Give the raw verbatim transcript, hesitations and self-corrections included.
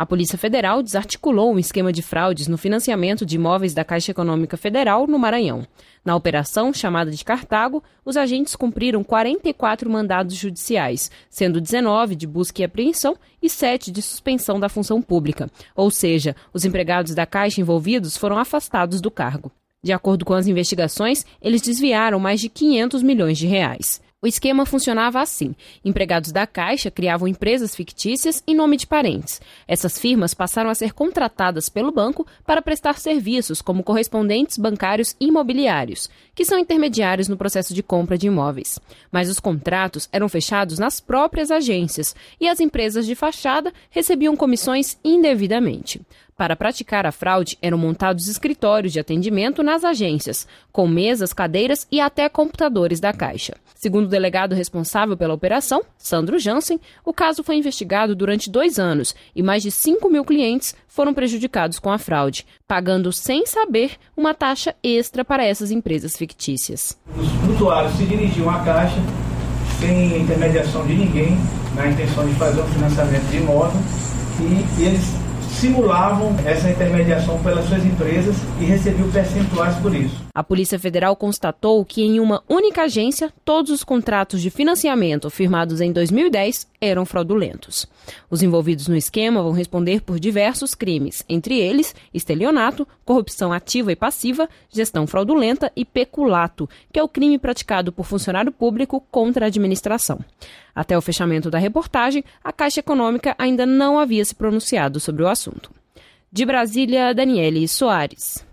A Polícia Federal desarticulou um esquema de fraudes no financiamento de imóveis da Caixa Econômica Federal no Maranhão. Na operação, chamada de Cartago, os agentes cumpriram quarenta e quatro mandados judiciais, sendo dezenove de busca e apreensão e sete de suspensão da função pública. Ou seja, os empregados da Caixa envolvidos foram afastados do cargo. De acordo com as investigações, eles desviaram mais de quinhentos milhões de reais. O esquema funcionava assim. Empregados da Caixa criavam empresas fictícias em nome de parentes. Essas firmas passaram a ser contratadas pelo banco para prestar serviços como correspondentes bancários e imobiliários, que são intermediários no processo de compra de imóveis. Mas os contratos eram fechados nas próprias agências e as empresas de fachada recebiam comissões indevidamente. Para praticar a fraude, eram montados escritórios de atendimento nas agências, com mesas, cadeiras e até computadores da Caixa. Segundo o delegado responsável pela operação, Sandro Jansen, o caso foi investigado durante dois anos e mais de cinco mil clientes foram prejudicados com a fraude, pagando sem saber uma taxa extra para essas empresas fictícias. Os usuários se dirigiam à Caixa sem intermediação de ninguém, na intenção de fazer um financiamento de imóvel, e eles simulavam essa intermediação pelas suas empresas e recebiam percentuais por isso. A Polícia Federal constatou que em uma única agência, todos os contratos de financiamento firmados em dois mil e dez eram fraudulentos. Os envolvidos no esquema vão responder por diversos crimes, entre eles estelionato, corrupção ativa e passiva, gestão fraudulenta e peculato, que é o crime praticado por funcionário público contra a administração. Até o fechamento da reportagem, a Caixa Econômica ainda não havia se pronunciado sobre o assunto. De Brasília, Daniele Soares.